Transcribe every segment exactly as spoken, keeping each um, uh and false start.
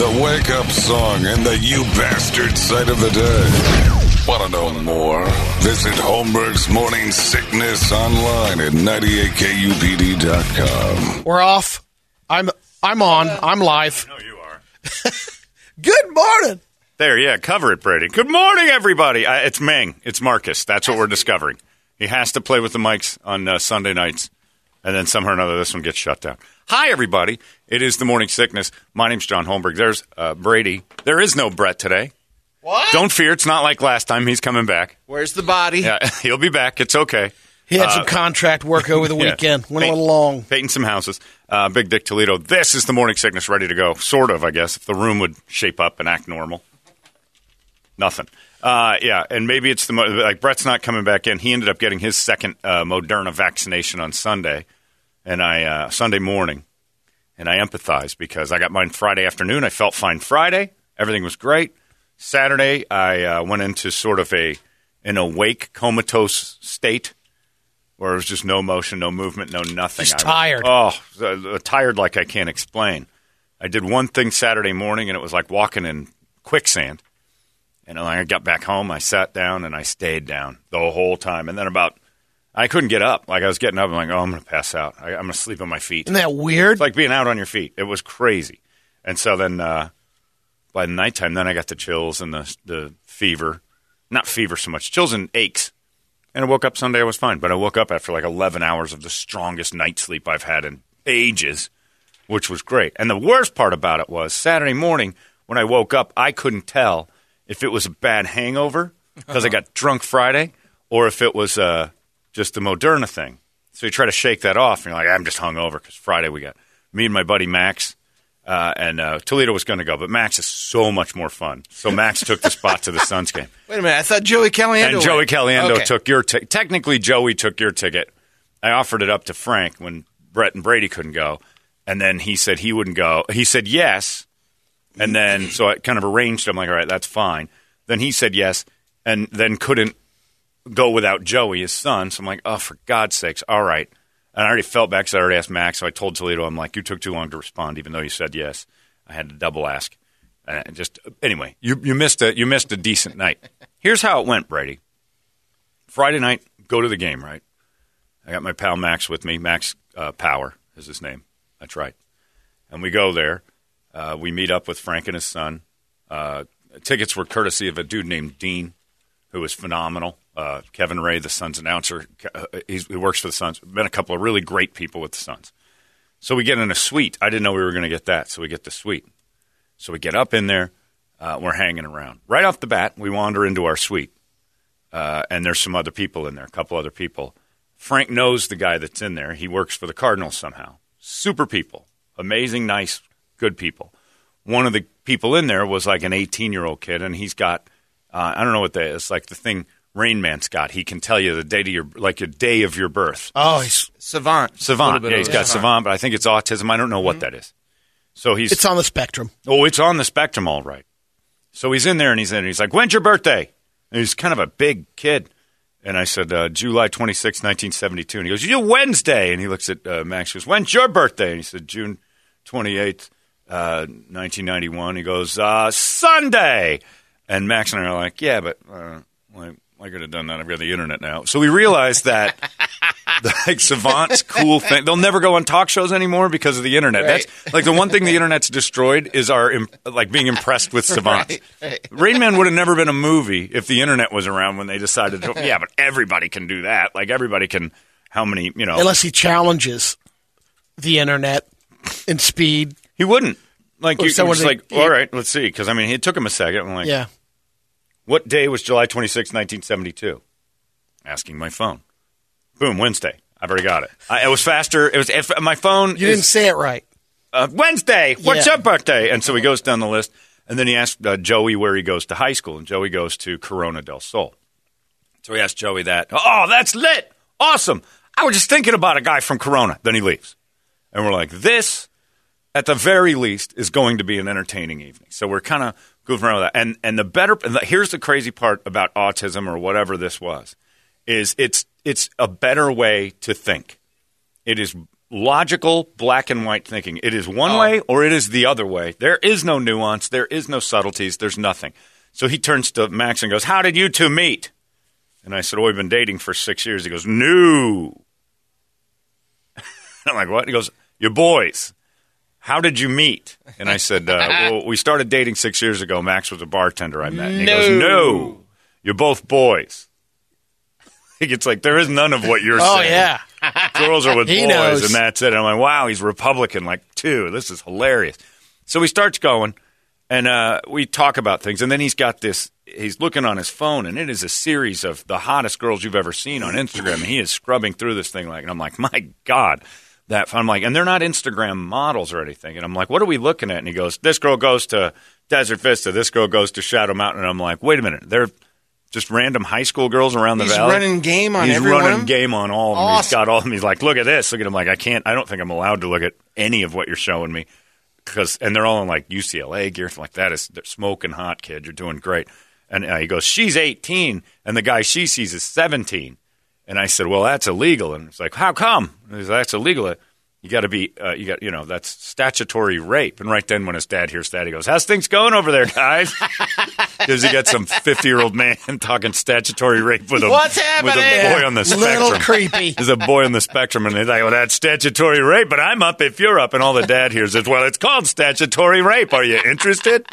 the wake-up song, and the you bastard sight of the day. Want to know more? Visit Holmberg's Morning Sickness online at ninety-eight K U P D dot com. We're off. I'm I'm on. I'm live. I know you are. Good morning. There, yeah, cover it, Brady. Good morning, everybody. Uh, it's Ming. It's Marcus. That's what we're discovering. He has to play with the mics on uh, Sunday nights, and then somehow or another this one gets shut down. Hi, everybody. It is the Morning Sickness. My name's John Holmberg. There's uh, Brady. There is no Brett today. What? Don't fear. It's not like last time. He's coming back. Where's the body? Yeah, he'll be back. It's okay. He had uh, some contract work over the yeah. weekend. Went Paint, a little long. Painting some houses. Uh, Big Dick Toledo. This is the Morning Sickness ready to go. Sort of, I guess, if the room would shape up and act normal. Nothing. Uh, yeah, and maybe it's the mo- like Brett's not coming back in. He ended up getting his second uh, Moderna vaccination on Sunday, and I uh, Sunday morning, and I empathized because I got mine Friday afternoon. I felt fine Friday. Everything was great. Saturday, I uh, went into sort of a an awake, comatose state where it was just no motion, no movement, no nothing. Just I tired. Was, oh, uh, tired like I can't explain. I did one thing Saturday morning, and it was like walking in quicksand. And when I got back home, I sat down, and I stayed down the whole time. And then about, I couldn't get up. Like I was getting up, I'm like, oh, I'm going to pass out. I, I'm going to sleep on my feet. Isn't that weird? It's like being out on your feet. It was crazy. And so then uh, by the nighttime, then I got the chills and the the fever. Not fever so much, chills and aches. And I woke up Sunday, I was fine. But I woke up after like eleven hours of the strongest night sleep I've had in ages, which was great. And the worst part about it was Saturday morning when I woke up, I couldn't tell if it was a bad hangover because I got drunk Friday or if it was uh, just the Moderna thing. So you try to shake that off, and you're like, I'm just hungover because Friday we got me and my buddy Max, uh, and uh, Toledo was going to go, but Max is so much more fun. So Max took the spot to the Suns game. Wait a minute. I thought Joey Caliendo And Joey went. Caliendo Okay. took your ticket. Technically, Joey took your ticket. I offered it up to Frank when Brett and Brady couldn't go, and then he said he wouldn't go. He said yes. And then, so I kind of arranged. I'm like, all right, that's fine. Then he said yes, and then couldn't go without Joey, his son. So I'm like, oh, for God's sakes, all right. And I already felt bad because I already asked Max. So I told Toledo, I'm like, you took too long to respond, even though you said yes. I had to double ask. And just anyway, you you missed a you missed a decent night. Here's how it went, Brady. Friday night, go to the game, right? I got my pal Max with me. Max uh, Power is his name. That's right. And we go there. Uh, we meet up with Frank and his son. Uh, tickets were courtesy of a dude named Dean, who was phenomenal. Uh, Kevin Ray, the Suns announcer, uh, he's, he works for the Suns. Been a couple of really great people with the Suns. So we get in a suite. I didn't know we were going to get that, so we get the suite. So we get up in there. Uh, we're hanging around. Right off the bat, we wander into our suite, uh, and there's some other people in there, a couple other people. Frank knows the guy that's in there. He works for the Cardinals somehow. Super people. Amazing, nice, good people. One of the people in there was like an eighteen-year-old kid, and he's got, uh, I don't know what that is, like the thing Rain Man's got. He can tell you the date of your, like a day of your birth. Oh, he's savant. Savant. Yeah, he's got savant. savant, but I think it's autism. I don't know what that is. So he's. It's on the spectrum. Oh, it's on the spectrum, all right. So he's in there, and he's in there. He's like, when's your birthday? And he's kind of a big kid. And I said, uh, July twenty-sixth, nineteen seventy-two. And he goes, you Wednesday. And he looks at uh, Max. He goes, when's your birthday? And he said, June twenty-eighth, uh, nineteen ninety-one. He goes, uh, Sunday. And Max and I are like, yeah, but uh, like, I could have done that. I've got the internet now. So we realized that the, like, savant's cool thing. They'll never go on talk shows anymore because of the internet. Right. That's like the one thing the internet's destroyed is our imp- like being impressed with savants. Right, right. Rain Man would have never been a movie if the internet was around when they decided to. Yeah, but everybody can do that. Like everybody can. How many? You know, Unless he challenges the internet in speed. he wouldn't. Like Or you, someone just like, they- all right, let's see. Because I mean, it took him a second. I'm like, Yeah. what day was July twenty-sixth, nineteen seventy-two? Asking my phone. Boom, Wednesday. I've already got it. I, it was faster. It was if my phone. You is, didn't say it right. uh, Wednesday. What's Yeah. your birthday? And so he goes down the list, and then he asked uh, Joey where he goes to high school, and Joey goes to Corona del Sol. So he asked Joey that. Oh, that's lit. Awesome. I was just thinking about a guy from Corona. Then he leaves. And we're like, this, at the very least, is going to be an entertaining evening. So we're kind of goofing around with that. And, and the better, and the, here's the crazy part about autism or whatever this was, is it's it's a better way to think. It is logical black and white thinking. It is one Oh. way or it is the other way. There is no nuance. There is no subtleties. There's nothing. So he turns to Max and goes, how did you two meet? And I said, oh, we've been dating for six years. He goes, no. I'm like, what? He goes, you're boys. How did you meet? And I said, uh, well, we started dating six years ago. Max was a bartender I met. And he No. goes, no, you're both boys. It's like, there is none of what you're Oh, saying. yeah. Girls are with He boys, knows. and that's it. And I'm like, wow, he's Republican, like, too. This is hilarious. So he starts going, and uh, we talk about things. And then he's got this, he's looking on his phone, and it is a series of the hottest girls you've ever seen on Instagram. And he is scrubbing through this thing, like, and I'm like, my God. That I'm like, and they're not Instagram models or anything. And I'm like, what are we looking at? And he goes, this girl goes to Desert Vista. This girl goes to Shadow Mountain. And I'm like, wait a minute. They're just random high school girls around the He's valley. running game on He's every one of running them? game on all of them. He's Awesome. got all of them. He's like, look at this. Look at him. Like, I can't, I don't think I'm allowed to look at any of what you're showing me. Because, and they're all in like U C L A gear. Like, that is they're smoking hot, kid. You're doing great. And uh, he goes, she's eighteen. And the guy she sees is seventeen. And I said, well, that's illegal. And it's like, how come? And he's like, that's illegal. You got to be, uh, you got, you know, that's statutory rape. And right then, when his dad hears that, he goes, "How's things going over there, guys?" Because he got some fifty-year-old man talking statutory rape with a What's with a happening? boy on the Little spectrum. creepy. There's a boy on the spectrum, and he's like, "Well, that's statutory rape, but I'm up if you're up." And all the dad hears is, "Well, it's called statutory rape. Are you interested?"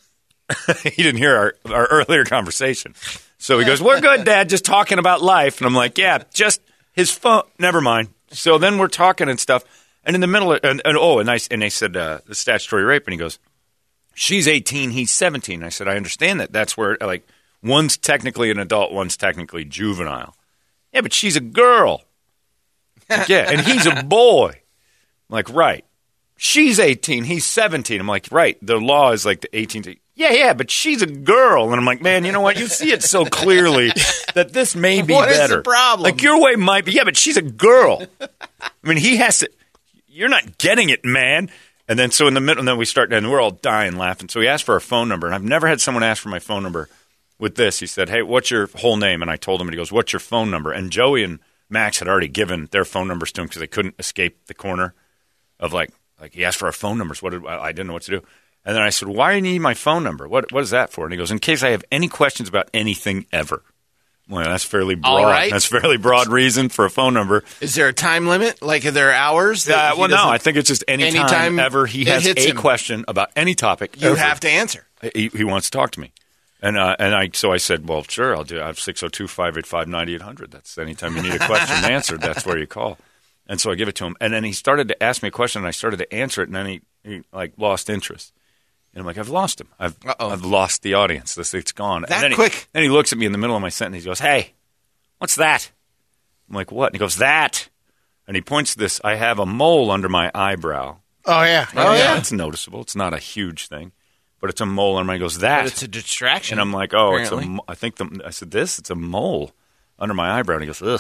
He didn't hear our, our earlier conversation. So he goes, "We're good, Dad, just talking about life." And I'm like, "Yeah, just his phone. Never mind." So then we're talking and stuff. And in the middle of, and, and oh, and, I, and they said, uh, the statutory rape. And he goes, she's eighteen, he's seventeen. I said, I understand that. That's where, like, one's technically an adult, one's technically juvenile. Yeah, but she's a girl. Like, yeah, and he's a boy. I'm like, right. She's eighteen, he's seventeen. I'm like, right. The law is like the eighteen to, yeah, yeah, but she's a girl. And I'm like, man, you know what? You see it so clearly that this may be What is better. the problem? Like, your way might be, yeah, but she's a girl. I mean, he has to, you're not getting it, man. And then so in the middle, and then we start, and we're all dying laughing. So he asked for our phone number, and I've never had someone ask for my phone number with this. He said, hey, what's your whole name? And I told him, and he goes, what's your phone number? And Joey and Max had already given their phone numbers to him because they couldn't escape the corner of like, like he asked for our phone numbers. What did, I didn't know what to do. And then I said, why do you need my phone number? What What is that for? And he goes, in case I have any questions about anything ever. Well, that's fairly broad. All right. That's fairly broad reason for a phone number. Is there a time limit? Like, are there hours? that Uh, he well, no, doesn't- I think it's just any time anytime ever he it has hits a him, question about any topic. You ever, have to answer. He, he wants to talk to me. And uh, and I so I said, well, sure, I'll do it. I have six oh two, five eight five, nine eight hundred. That's anytime you need a question answered, that's where you call. And so I give it to him. And then he started to ask me a question, and I started to answer it, and then he, he like, lost interest. And I'm like, I've lost him. I've Uh-oh. I've lost the audience. This It's gone. That and then quick? He, then he looks at me in the middle of my sentence. He goes, hey, what's that? I'm like, what? And he goes, that. And he points to this. I have a mole under my eyebrow. Oh, yeah. Oh, yeah. It's noticeable. It's not a huge thing, but it's a mole under my. He goes, that. But it's a distraction. And I'm like, oh, it's apparently. a. mo- I think the. I said, this. It's a mole under my eyebrow. And he goes, ugh.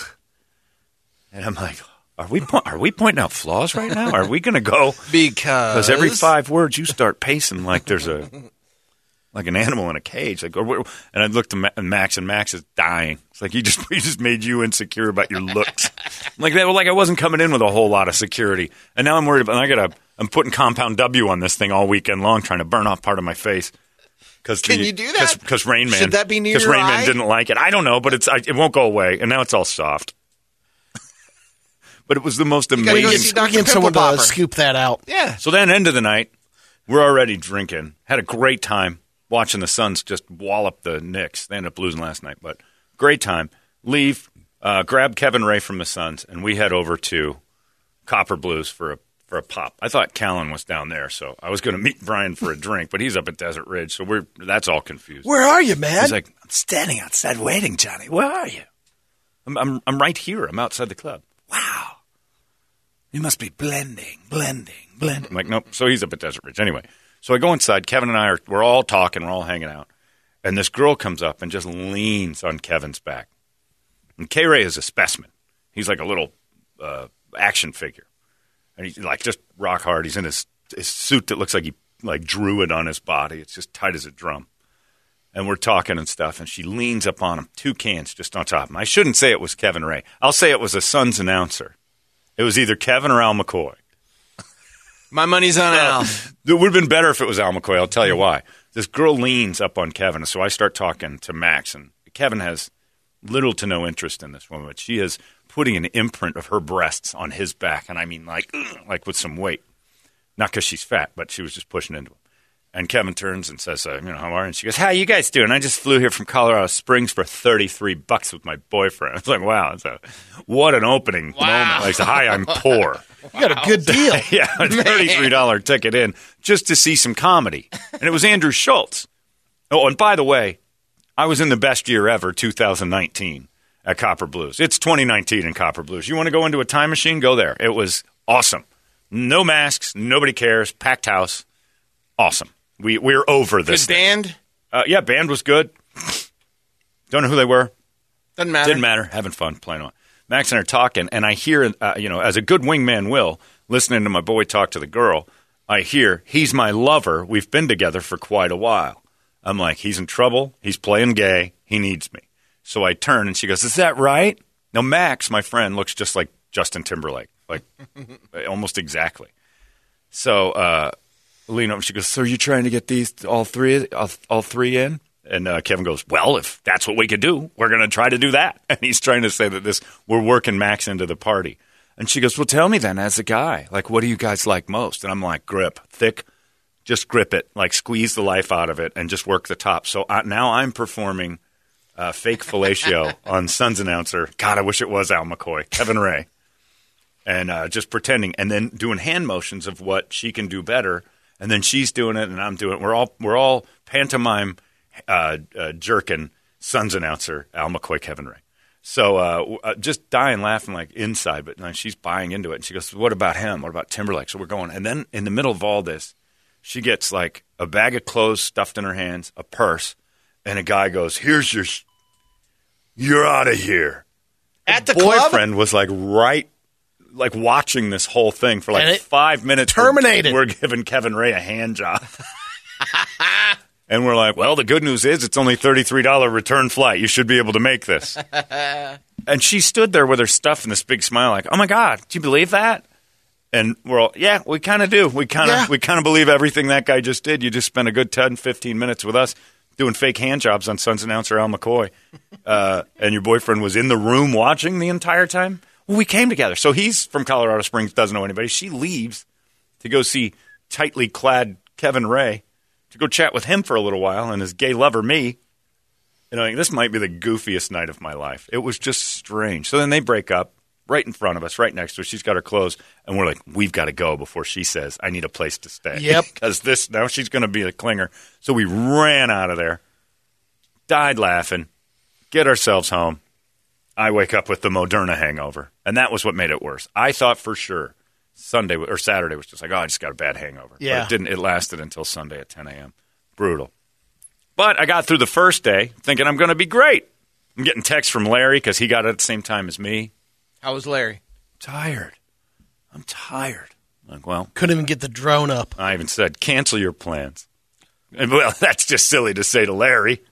And I'm like, are we po- are we pointing out flaws right now? Are we going to go? Because Because every five words you start pacing like there's a like an animal in a cage. Like, or, we're- and I looked at Ma- and Max, and Max is dying. It's like he just he just made you insecure about your looks. Like that. Like I wasn't coming in with a whole lot of security, and now I'm worried about. I got to. I'm putting Compound W on this thing all weekend long, trying to burn off part of my face. Cause Can the, you do that? Because Rain Man. Should that be near Because your Rain Man eye? didn't like it. I don't know, but it's I, it won't go away, and now it's all soft. But it was the most gotta amazing. go We see get, Doctor we get Pimple someone to Popper. scoop that out. yeah. So then, end of the night, we're already drinking. Had a great time watching the Suns just wallop the Knicks. They ended up losing last night, but great time. Leave, uh, grab Kevin Ray from the Suns, and we head over to Copper Blues for a for a pop. I thought Callan was down there, so I was going to meet Brian for a drink, but he's up at Desert Ridge, so we're that's all confused. Where are you, man? He's like, I'm standing outside waiting, Johnny. Where are you? I'm, I'm I'm right here. I'm outside the club. Wow. You must be blending, blending, blending. I'm like, nope. So he's up at Desert Ridge. Anyway, so I go inside. Kevin and I are, we're all talking. We're all hanging out. And this girl comes up and just leans on Kevin's back. And K-Ray is a specimen. He's like a little uh, action figure. And he's like just rock hard. He's in his, his suit that looks like he like drew it on his body. It's just tight as a drum. And we're talking and stuff. And she leans up on him, two cans just on top of him. I shouldn't say it was Kevin Ray. I'll say it was a Suns announcer. It was either Kevin or Al McCoy. My money's on Al. It would have been better if it was Al McCoy. I'll tell you why. This girl leans up on Kevin, so I start talking to Max, and Kevin has little to no interest in this woman, but she is putting an imprint of her breasts on his back, and I mean like, like with some weight. Not because she's fat, but she was just pushing into him. And Kevin turns and says, uh, you know, how are you? And she goes, how you guys doing? I just flew here from Colorado Springs for thirty-three bucks with my boyfriend. I was like, wow, it's a, what an opening Wow. moment. Like, hi, I'm poor. You got a good deal. Yeah, a thirty-three dollars ticket in just to see some comedy. And it was Andrew Schultz. Oh, and by the way, I was in the best year ever, two thousand nineteen, at Copper Blues. It's twenty nineteen in Copper Blues. You want to go into a time machine? Go there. It was awesome. No masks. Nobody cares. Packed house. Awesome. We, we're over this. Good band? Uh, yeah, band was good. Don't know who they were. Doesn't matter. Didn't matter. Having fun playing on. Max and I are talking, and I hear, uh, you know, as a good wingman will, listening to my boy talk to the girl, I hear, he's my lover. We've been together for quite a while. I'm like, he's in trouble. He's playing gay. He needs me. So I turn, and she goes, is that right? Now, Max, my friend, looks just like Justin Timberlake, like almost exactly. So uh, lean over, she goes, so are you trying to get these all three, all, all three in? And uh, Kevin goes, well, if that's what we could do, we're going to try to do that. And he's trying to say that this, we're working Max into the party. And she goes, well, tell me then, as a guy, like, what do you guys like most? And I'm like, grip, thick, just grip it, like squeeze the life out of it and just work the top. So uh, now I'm performing uh, fake fellatio on Suns announcer. God, I wish it was Al McCoy, Kevin Ray. And uh, just pretending and then doing hand motions of what she can do better. And then she's doing it and I'm doing it. We're all, we're all pantomime Uh, uh, jerkin Suns announcer Al McCoy, Kevin Ray. So uh, uh, just dying laughing like inside, but uh, she's buying into it. And she goes, what about him? What about Timberlake? So we're going. And then in the middle of all this, she gets like a bag of clothes stuffed in her hands, a purse, and a guy goes, here's your sh- – you're out of here. At the boyfriend club? was like right – like watching this whole thing for like five minutes. Terminated. We're, we're giving Kevin Ray a hand job. And we're like, well, the good news is it's only thirty-three dollars return flight. You should be able to make this. And she stood there with her stuff and this big smile like, oh, my God, do you believe that? And we're all, yeah, we kind of do. We kind of Yeah. we kind of believe everything that guy just did. You just spent a good ten, fifteen minutes with us doing fake hand jobs on Suns announcer Al McCoy. Uh, and your boyfriend was in the room watching the entire time? Well, we came together. So he's from Colorado Springs, doesn't know anybody. She leaves to go see tightly clad Kevin Ray, to go chat with him for a little while and his gay lover, me. You know, this might be the goofiest night of my life. It was just strange. So then they break up right in front of us, right next to her. She's got her clothes, and we're like, we've got to go before she says, I need a place to stay. Yep. Because this, now she's going to be a clinger. So we ran out of there, died laughing, get ourselves home. I wake up with the Moderna hangover, and that was what made it worse. I thought for sure Sunday or Saturday was just like, oh, I just got a bad hangover. Yeah. But it didn't. It lasted until Sunday at ten a.m. Brutal. But I got through the first day thinking I'm going to be great. I'm getting texts from Larry because he got it at the same time as me. How was Larry? Tired. I'm tired. I'm like, well, Couldn't even get the drone up. I even said, cancel your plans. And, well, that's just silly to say to Larry.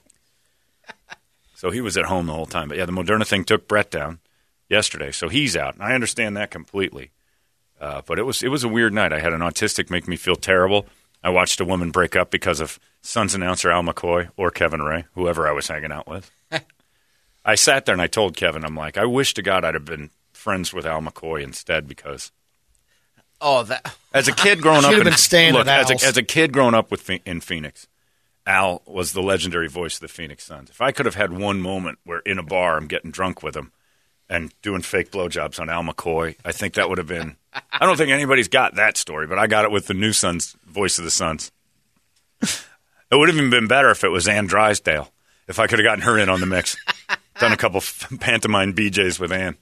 So he was at home the whole time. But, yeah, the Moderna thing took Brett down yesterday, so he's out. And I understand that completely. Uh, but it was it was a weird night. I had an autistic make me feel terrible. I watched a woman break up because of Suns announcer Al McCoy or Kevin Ray, whoever I was hanging out with. I sat there and I told Kevin, I'm like, I wish to God I'd have been friends with Al McCoy instead because Oh, that. as a kid growing up, Should have in, been staying look, at as Al's. a, as a kid growing up with in Phoenix, Al was the legendary voice of the Phoenix Suns. If I could have had one moment where in a bar I'm getting drunk with him and doing fake blowjobs on Al McCoy, I think that would have been – I don't think anybody's got that story, but I got it with the new Suns, voice of the Suns. It would have even been better if it was Ann Drysdale, if I could have gotten her in on the mix. Done a couple f- pantomime B Js with Ann.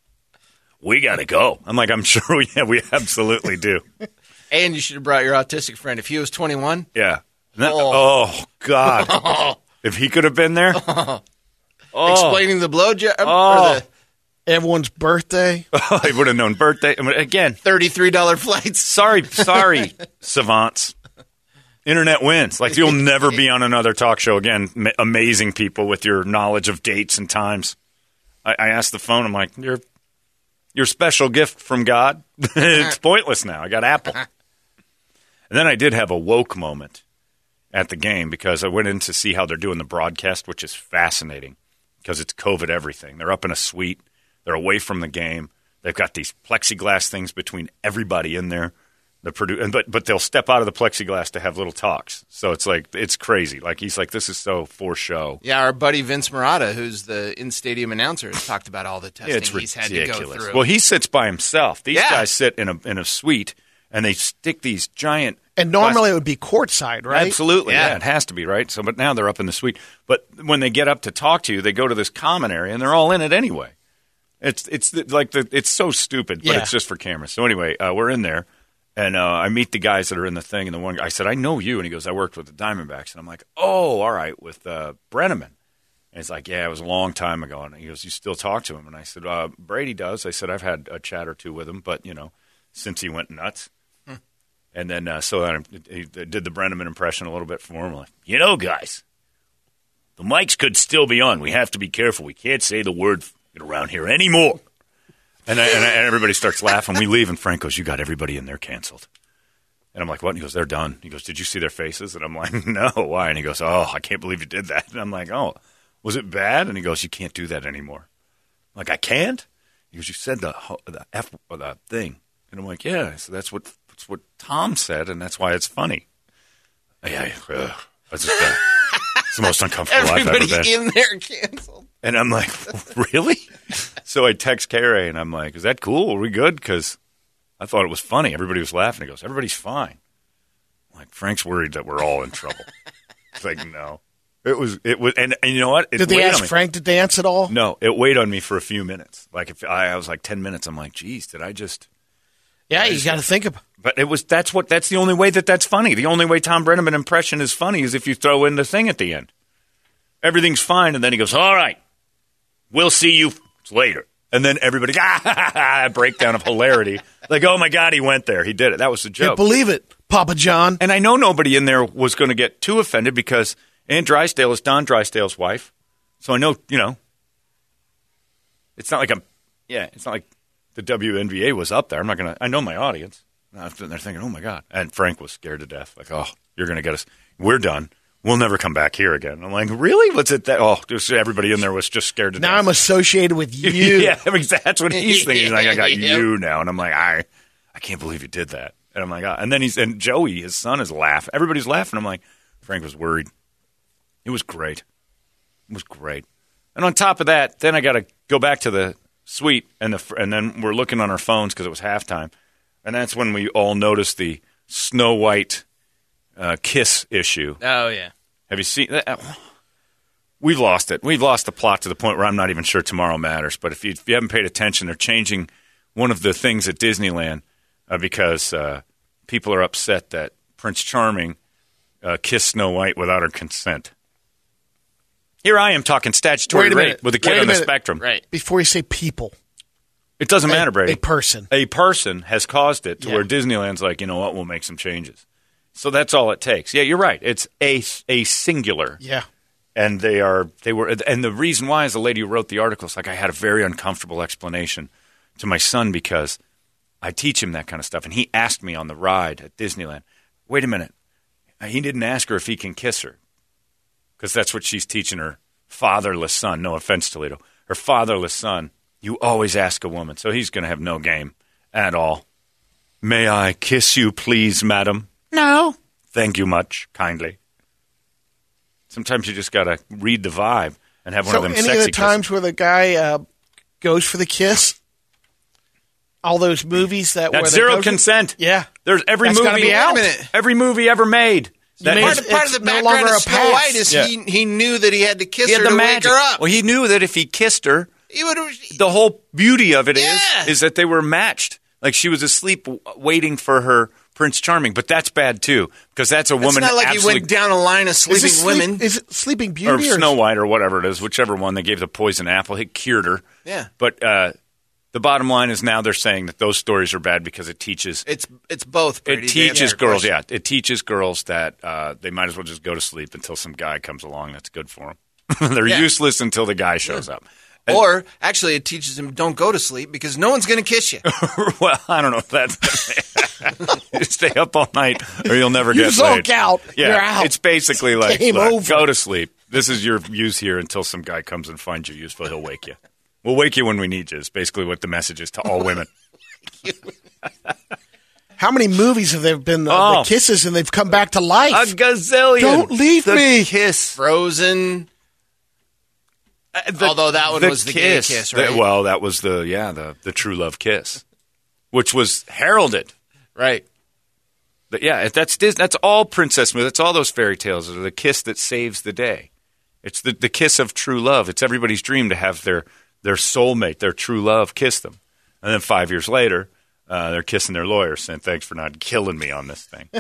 We got to go. I'm like, I'm sure we, yeah, we absolutely do. And you should have brought your autistic friend. If he was twenty-one. Yeah. And that- oh. oh, God. If he could have been there. Oh. Explaining the blowjob. Oh. Or the Everyone's birthday. I would have known birthday. I mean, again, thirty-three dollars flights. sorry, sorry, savants. Internet wins. Like, you'll never be on another talk show again, ma- amazing people with your knowledge of dates and times. I, I asked the phone, I'm like, you're your special gift from God, it's pointless now. I got Apple. And then I did have a woke moment at the game because I went in to see how they're doing the broadcast, which is fascinating because it's COVID everything. They're up in a suite. They're away from the game. They've got these plexiglass things between everybody in there. The produ- and, but but they'll step out of the plexiglass to have little talks. So it's like it's crazy. Like he's like, this is so for show. Yeah, our buddy Vince Murata, who's the in-stadium announcer, has talked about all the testing It's he's had ridiculous. to go through. Well, he sits by himself. These Yeah. guys sit in a in a suite and they stick these giant. And normally it would be courtside, right? Absolutely, Yeah. yeah. It has to be, right? So, but now they're up in the suite. But when they get up to talk to you, they go to this common area, and they're all in it anyway. It's it's the, like the it's so stupid, but Yeah. it's just for cameras. So anyway, uh, we're in there, and uh, I meet the guys that are in the thing, and the one guy, I said, "I know you," and he goes, "I worked with the Diamondbacks," and I'm like, "Oh, all right, with uh, Brenneman." And he's like, "Yeah, it was a long time ago," and he goes, "You still talk to him?" And I said, uh, "Brady does." I said, "I've had a chat or two with him, but you know, since he went nuts." And then, uh, so I he did the Brenneman impression a little bit for him. Like, you know, guys, the mics could still be on. We have to be careful. We can't say the word around here anymore. And, I, and, I, and everybody starts laughing. We leave, and Frank goes, "You got everybody in there canceled." And I'm like, "What?" And he goes, "They're done." He goes, "Did you see their faces?" And I'm like, "No, why?" And he goes, "Oh, I can't believe you did that." And I'm like, "Oh, was it bad?" And he goes, "You can't do that anymore." I'm like, "I can't?" He goes, "You said the the F or the thing." And I'm like, "Yeah." So that's what that's what Tom said, and that's why it's funny. Yeah, uh, that's just, uh, it's the most uncomfortable Everybody I've ever been. in there canceled. And I'm like, really? So I text Carey, and I'm like, is that cool? Are we good? Because I thought it was funny. Everybody was laughing. He goes, everybody's fine. I'm like, Frank's worried that we're all in trouble. It's like, no. It was, it was, and, and you know what? It Did they weighed ask on me. Frank to dance at all? No, it weighed on me for a few minutes. Like, if I, I was like ten minutes, I'm like, geez, did I just. Yeah, you got to think about. But it was, that's what, that's the only way that that's funny. The only way Tom Brenneman impression is funny is if you throw in the thing at the end. Everything's fine, and then he goes, all right, we'll see you later. And then everybody, ah, breakdown of hilarity. Like, oh, my God, he went there. He did it. That was the joke. Can't believe it, Papa John. And I know nobody in there was going to get too offended because Ann Drysdale is Don Drysdale's wife. So I know, you know, it's not like I'm, yeah, it's not like the W N B A was up there. I'm not going to, I know my audience. And they're thinking, oh, my God. And Frank was scared to death. Like, oh, you're going to get us. We're done. We'll never come back here again. I'm like, really? What's it that? Oh, just everybody in there was just scared to Now death. I'm associated with you. Yeah, I mean, that's what he's thinking. He's like, I got Yep. you now. And I'm like, I I can't believe you did that. And I'm like, oh. And then he's, and Joey, his son, is laughing. Everybody's laughing. I'm like, Frank was worried. It was great. It was great. And on top of that, then I got to go back to the suite, and the and then we're looking on our phones because it was halftime. And that's when we all noticed the Snow White uh, kiss issue. Oh, yeah. Have you seen that? We've lost it. We've lost the plot to the point where I'm not even sure tomorrow matters. But if you, if you haven't paid attention, they're changing one of the things at Disneyland uh, because uh, people are upset that Prince Charming uh, kissed Snow White without her consent. Here I am talking statutory Wait a rape minute. with a kid Wait a on the minute. spectrum. Right. Before you say people, It doesn't matter, a, Brady. a person. A person has caused it to Yeah. where Disneyland's like, you know what, we'll make some changes. So that's all it takes. Yeah, you're right. It's a, a singular. Yeah. And they are they were and the reason why is the lady who wrote the article is like I had a very uncomfortable explanation to my son because I teach him that kind of stuff, and he asked me on the ride at Disneyland, wait a minute, he didn't ask her if he can kiss her because that's what she's teaching her fatherless son. No offense, Toledo, her fatherless son. You always ask a woman, so he's going to have no game at all. May I kiss you, please, madam? No, thank you much, kindly. Sometimes you just got to read the vibe and have one So of them any sexy of the times where the guy uh, goes for the kiss, all those movies that That's where they zero go for- consent. Yeah, There's every That's gotta movie be out. Wait a minute. every movie ever made. That made is- Part of, part of It's the no background longer of a Snow pass. White is Yeah. he he knew that he had to kiss he had her the to magic. wake her up. Well, he knew that if he kissed her, he would have. the whole beauty of it is Yeah. is that they were matched. Like she was asleep w- waiting for her Prince Charming, but that's bad too because that's a It's woman. not like he absolutely, went down a line of is sleeping it sleep- women. Is it Sleeping or Beauty or, Snow White or whatever it is, whichever one they gave the poison apple. It cured her. Yeah. But uh, the bottom line is now they're saying that those stories are bad because it teaches It's it's both. Brady, it to answer teaches your girls. question. Yeah, it teaches girls that uh, they might as well just go to sleep until some guy comes along that's good for them. They're Yeah. useless until the guy shows up. Or, actually, it teaches him don't go to sleep because no one's going to kiss you. Well, I don't know if that's... You stay up all night or you'll never You get zonk laid. out. Yeah, You're out. it's basically like, Game look, over. go to sleep. This is your use here until some guy comes and finds you useful. He'll wake you. We'll wake you when we need you is basically what the message is to all women. How many movies have there been the, Oh. the kisses and they've come back to life? A gazillion. Don't leave the me. Kiss. Frozen. Uh, the- Although that one the was the gay kiss, The- right? well, that was the, yeah, the, the true love kiss, which was heralded. Right. But yeah, that's Dis- that's all princess movies. That's all those fairy tales. Are the kiss that saves the day. It's the, the kiss of true love. It's everybody's dream to have their, their soulmate, their true love, kiss them. And then five years later, uh, they're kissing their lawyer saying, thanks for not killing me on this thing.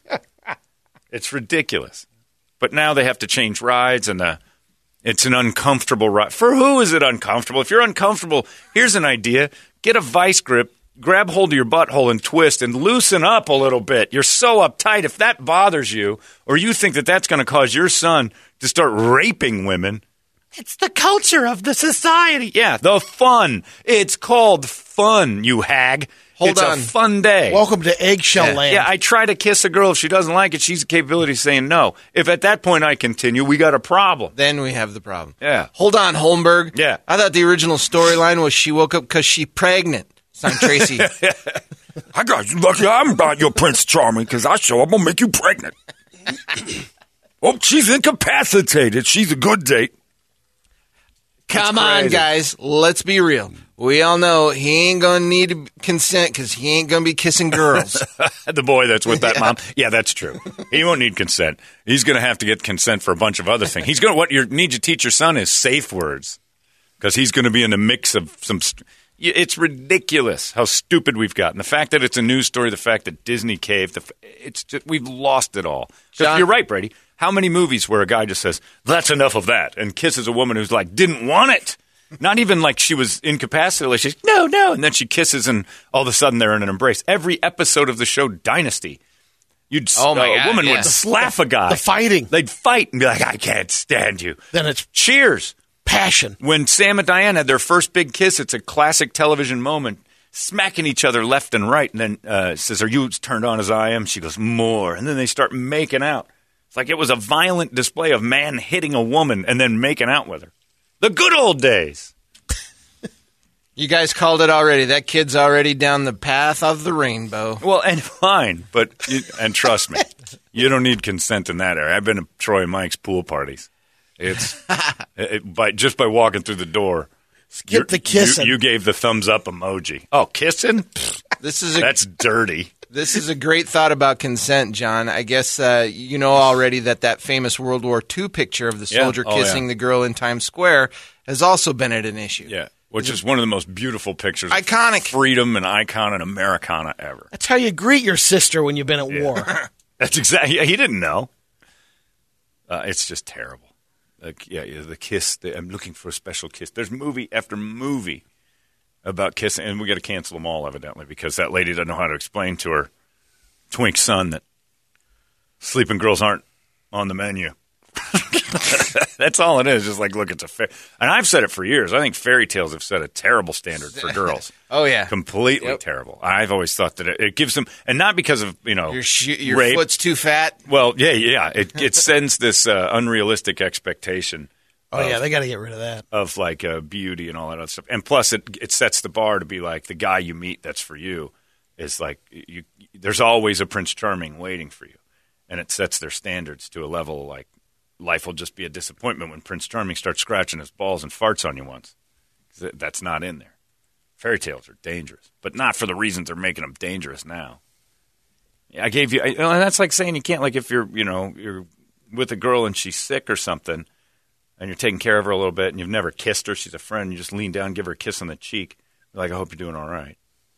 It's ridiculous. But now they have to change rides, and the, it's an uncomfortable ride. For who is it uncomfortable? If you're uncomfortable, here's an idea. Get a vice grip, grab hold of your butthole and twist and loosen up a little bit. You're so uptight. If that bothers you, or you think that that's going to cause your son to start raping women, it's the culture of the society. Yeah, the fun. It's called fun, you hag. Hold it's on. a fun day. Welcome to Eggshell Yeah. Land. Yeah, I try to kiss a girl. If she doesn't like it, she's the capability of saying no. If at that point I continue, we got a problem. Then we have the problem. Yeah. Hold on, Holmberg. Yeah. I thought the original storyline was she woke up because she pregnant. Son Tracy. I got you lucky I'm not your Prince Charming because I show up, I'll make you pregnant. Oh, she's incapacitated. She's a good date. Come on, crazy. guys. Let's be real. We all know he ain't going to need consent because he ain't going to be kissing girls. The boy that's with that mom. Yeah, that's true. He won't need consent. He's going to have to get consent for a bunch of other things. He's going to what you need to teach your son is safe words because he's going to be in a mix of some. St- it's ridiculous how stupid we've gotten. The fact that it's a news story, the fact that Disney caved, the, f- it's just, we've lost it all. 'Cause John- you're right, Brady. How many movies where a guy just says, that's enough of that, and kisses a woman who's like, didn't want it. Not even like she was incapacitated. Like she's, no, no. And then she kisses, and all of a sudden they're in an embrace. Every episode of the show Dynasty, you'd Oh, my a God, woman yeah. would slap a guy. The fighting. They'd fight and be like, I can't stand you. Then it's Cheers. passion. When Sam and Diane had their first big kiss, it's a classic television moment, smacking each other left and right. And then uh, says, are you as turned on as I am? She goes, more. And then they start making out. It's like it was a violent display of man hitting a woman and then making out with her. The good old days. You guys called it already. That kid's already down the path of the rainbow. Well, and fine, but you, and trust me, you don't need consent in that area. I've been to Troy and Mike's pool parties. It's it, by just by walking through the door. Skip you're- the kissing. You, you gave the thumbs up emoji. Oh, kissing? This is a That's dirty. This is a great thought about consent, John. I guess uh, you know already that that famous World War Two picture of the Yeah. soldier Oh, kissing yeah. the girl in Times Square has also been at an issue. Yeah, which is one of the most beautiful pictures. Iconic. Of freedom and icon and Americana ever. That's how you greet your sister when you've been at war. That's exactly. Yeah, he didn't know. Uh, it's just terrible. Like, yeah, yeah, the kiss. The, I'm looking for a special kiss. There's movie after movie about kissing, and we got to cancel them all, evidently, because that lady doesn't know how to explain to her twink son that sleeping girls aren't on the menu. That's all it is. Just like, look, it's a fair. And I've said it for years. I think fairy tales have set a terrible standard for girls. Oh, yeah. Completely Yep. terrible. I've always thought that it, it gives them, and not because of, you know, Your, sh- your rape. foot's too fat. Well, yeah, yeah. It it sends this uh, unrealistic expectation Oh, yeah, they got to get rid of that. of like uh, beauty and all that other stuff. And plus, it it sets the bar to be like the guy you meet that's for you is like you. There's always a Prince Charming waiting for you, and it sets their standards to a level like life will just be a disappointment when Prince Charming starts scratching his balls and farts on you once. That's not in there. Fairy tales are dangerous, but not for the reasons they're making them dangerous now. I gave you, I, and that's like saying you can't, like if you're, you know, you're with a girl and she's sick or something, and you're taking care of her a little bit, and you've never kissed her, she's a friend, you just lean down, give her a kiss on the cheek, you're like, I hope you're doing all right.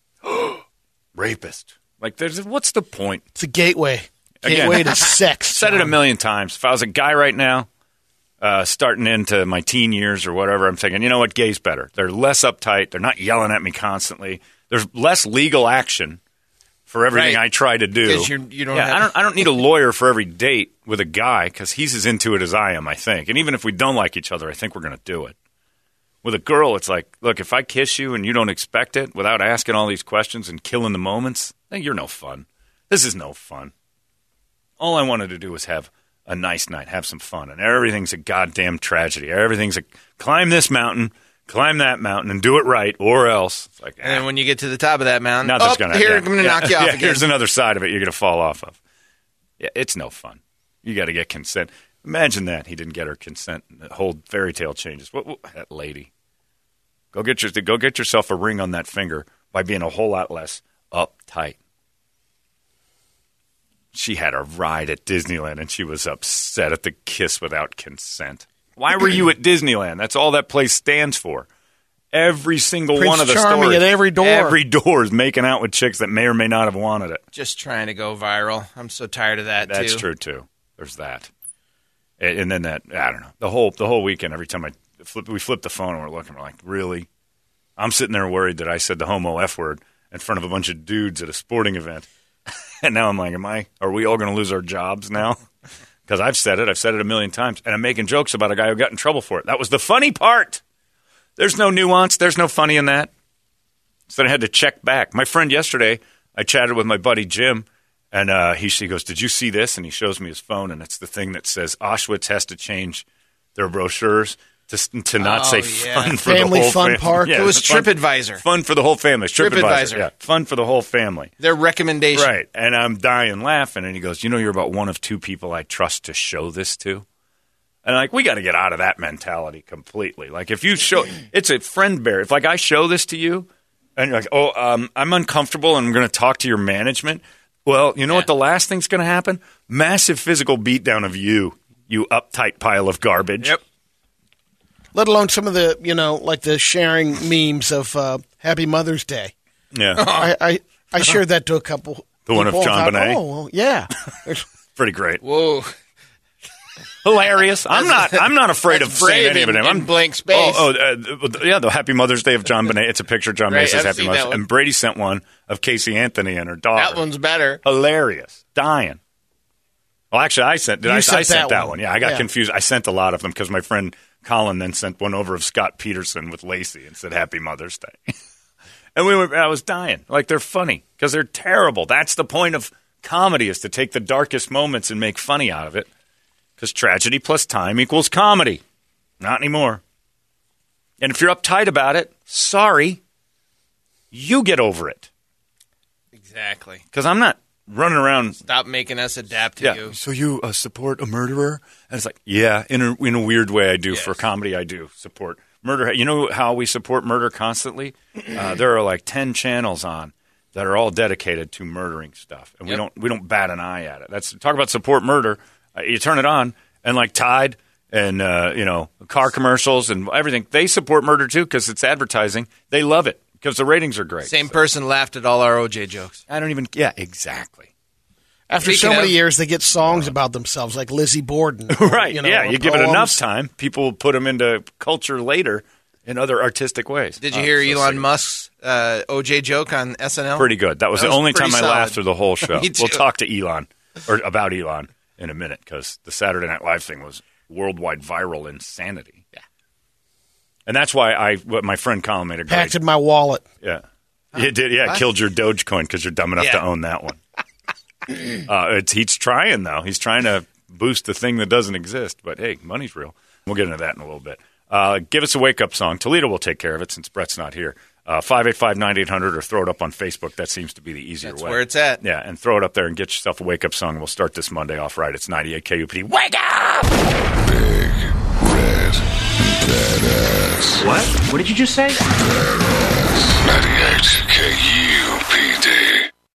Rapist. Like, there's, what's the point? It's a gateway. Again. Gateway to sex. Said it a John. million times. If I was a guy right now, uh, starting into my teen years or whatever, I'm thinking, you know what, gay's better. They're less uptight. They're not yelling at me constantly. There's less legal action for everything Right. I try to do. 'Cause you're- you don't yeah, have- I don't. I don't need a lawyer for every date with a guy because he's as into it as I am. I think, and even if we don't like each other, I think we're going to do it. With a girl, it's like, look, if I kiss you and you don't expect it without asking all these questions and killing the moments, then you're no fun. This is no fun. All I wanted to do was have a nice night, have some fun, and everything's a goddamn tragedy. Everything's a climb this mountain, climb that mountain, and do it right, or else. It's like, And then when you get to the top of that mountain, nothing's oh, gonna here, yeah, I'm going to yeah, knock you off yeah, again. Here's another side of it you're going to fall off of. Yeah, it's no fun. You got to get consent. Imagine that he didn't get her consent. The whole fairy tale changes. What, what that lady? Go get your go get yourself a ring on that finger by being a whole lot less uptight. She had a ride at Disneyland and she was upset at the kiss without consent. Why were you at Disneyland? That's all that place stands for. Every single Prince one of the Charming stores, at every door. every door is making out with chicks that may or may not have wanted it. Just trying to go viral. I'm so tired of that, That's too. true too. There's that, and, and then that I don't know the whole the whole weekend. Every time I flip, we flip the phone and we're looking, we're like, really? I'm sitting there worried that I said the homo F word in front of a bunch of dudes at a sporting event, and now I'm like, am I? Are we all going to lose our jobs now? Because I've said it. I've said it a million times, and I'm making jokes about a guy who got in trouble for it. That was the funny part. There's no nuance. There's no funny in that. So I had to check back. My friend yesterday, I chatted with my buddy Jim. And uh, he, he goes, did you see this? And he shows me his phone, and it's the thing that says Auschwitz has to change their brochures to to not Oh, say yeah. fun for Family the whole Fun family. Park. Yeah, It was fun, TripAdvisor. Fun for the whole family. It's TripAdvisor. TripAdvisor. Yeah, fun for the whole family. Their recommendation. Right. And I'm dying laughing. And he goes, you know, you're about one of two people I trust to show this to. And like, we got to get out of that mentality completely. Like, if you show, it's a friend bear. If like I show this to you, and you're like, oh, um, I'm uncomfortable, and I'm going to talk to your management. Well, you know Yeah. what the last thing's going to happen? Massive physical beatdown of you, you uptight pile of garbage. Yep. Let alone some of the, you know, like the sharing memes of uh, Happy Mother's Day. Yeah. I, I, I shared that to a couple. The one of people and John thought, Bonet? Oh, well, yeah. Pretty great. Whoa. Hilarious. I'm not I'm not afraid of That's saying brave any of it. in- I'm in blank space. Oh, oh uh, yeah, the Happy Mother's Day of John Bonet. It's a picture of John Right, Macy's I've Happy seen Mother's that Day. one. And Brady sent one of Casey Anthony and her daughter. That one's better. Hilarious. Dying. Well, actually, I sent. Did You I, sent I sent that that one. one. Yeah, I got Yeah. confused. I sent a lot of them because my friend Colin then sent one over of Scott Peterson with Lacey and said Happy Mother's Day. And we were, I was dying. Like, they're funny because they're terrible. That's the point of comedy, is to take the darkest moments and make funny out of it. Because tragedy plus time equals comedy. Not anymore. And if you're uptight about it, sorry, you get over it. Exactly. Because I'm not running around. Stop making us adapt to Yeah. you. So you uh, support a murderer? And it's like, yeah, in a, in a weird way I do. Yes. For comedy, I do support murder. You know how we support murder constantly? Uh, there are like ten channels on that are all dedicated to murdering stuff. And we Yep. don't we don't bat an eye at it. That's talk about support murder. Uh, you turn it on, and like Tide and, uh, you know, car commercials and everything, they support murder too because it's advertising. They love it because the ratings are great. Same So- person laughed at all our O J jokes. I don't even, yeah, exactly. After Speaking so many of- years, they get songs about themselves, like Lizzie Borden. or, Right, you know, yeah, or you give it enough poems. time, people will put them into culture later in other artistic ways. Did you Oh, hear so Elon sick. Musk's uh, O J joke on S N L? Pretty good. That was That the was only pretty time I solid. laughed through the whole show. Me too. We'll talk to Elon, or about Elon, in a minute, because the Saturday Night Live thing was worldwide viral insanity. Yeah. And that's why I, what my friend Colin made a great... Packed in my wallet. Yeah. It did, yeah, it What? killed your Dogecoin because you're dumb enough to Yeah. own that one. uh, it's, he's trying, though. He's trying to boost the thing that doesn't exist. But, hey, money's real. We'll get into that in a little bit. Uh, give us a wake-up song. Toledo will take care of it since Brett's not here. Uh, five eight five, nine eight hundred or throw it up on Facebook. That seems to be the easier That's way. where it's at. Yeah, and throw it up there and get yourself a wake-up song. We'll start this Monday off right. It's ninety-eight K U P D. Wake up! Big, red, badass. What? What did you just say? ninety-eight K U P D.